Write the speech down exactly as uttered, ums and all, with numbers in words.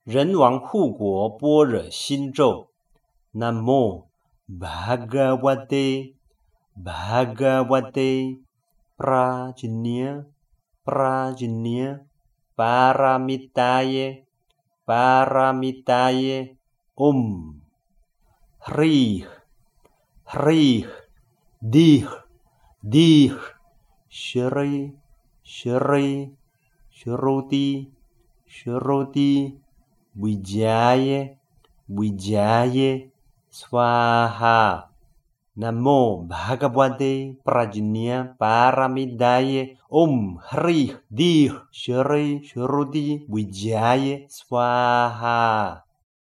人王护国般若心咒。南无 Bhagavate Bhagavate Prajna Prajna Paramitaye Paramitaye Om Hrih Hrih Dih Dih Shri Shri Shruti Shruti Vijaya Vijaya Swaha. Namo Bhagavate Prajna Paramidaye Om Hrih Dih Shri Shruti Vijaya Swaha.